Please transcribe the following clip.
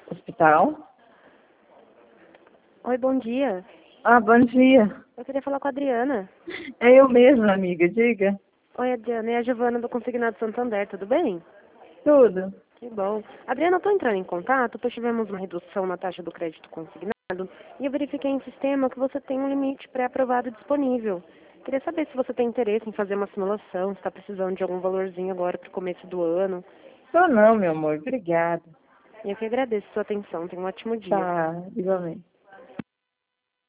Hospital? Oi, bom dia. Ah, bom dia. Eu queria falar com a Adriana. É eu mesma, amiga, diga. Oi, Adriana, é a Giovana do Consignado Santander, tudo bem? Tudo. Que bom. Adriana, eu tô entrando em contato, pois tivemos uma redução na taxa do crédito consignado e eu verifiquei em sistema que você tem um limite pré-aprovado disponível. Queria saber se você tem interesse em fazer uma simulação, se está precisando de algum valorzinho agora para o começo do ano. Tô não, meu amor, obrigada. E eu que agradeço a sua atenção. Tenha um ótimo dia. Tá, igualmente.